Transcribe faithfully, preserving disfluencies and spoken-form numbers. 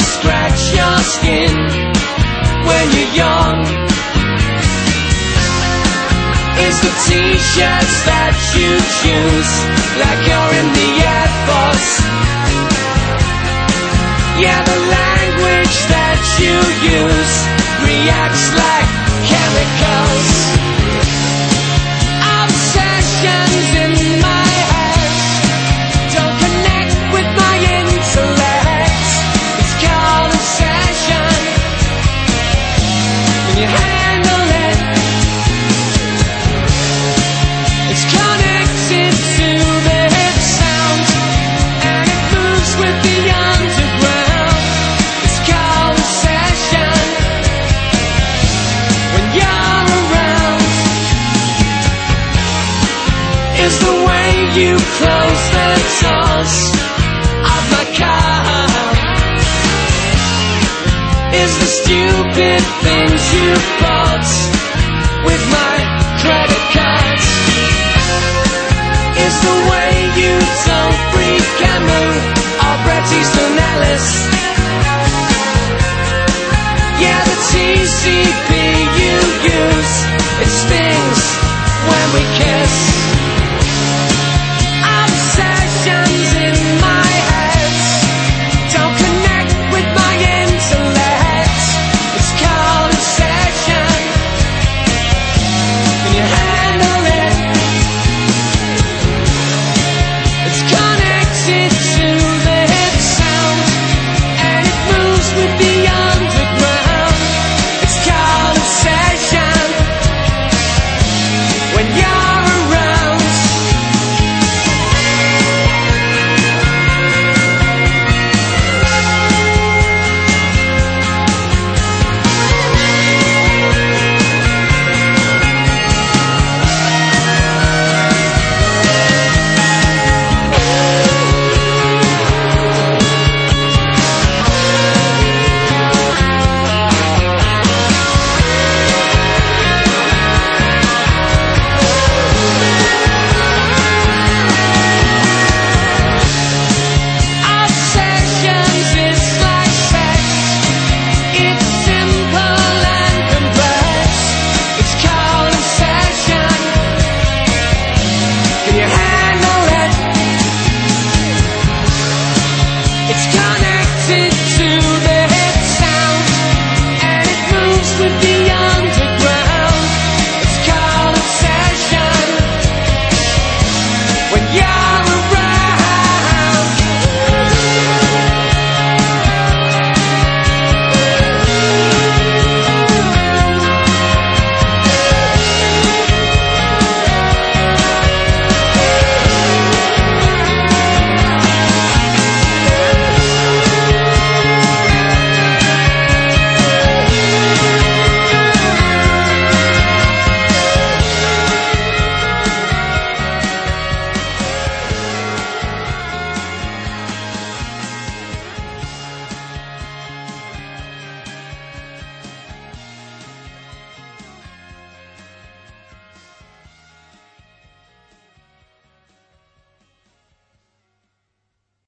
scratch your skin when you're young? Is the t-shirts that you choose like you're in the Air Force? Yeah, the language that you use reacts like chemicals. Obsessions in my head don't connect with my intellect. It's called obsession. When you handle it, it's connected to the hip sound, and it moves with the underground. It's called obsession. When you're around, is the way you close the doors of my car, is the stupid things you bought with my credit cards, is the way you don't freak Camus or Bret Easton Ellis. Yeah, the T C P you use, it stings when we kiss.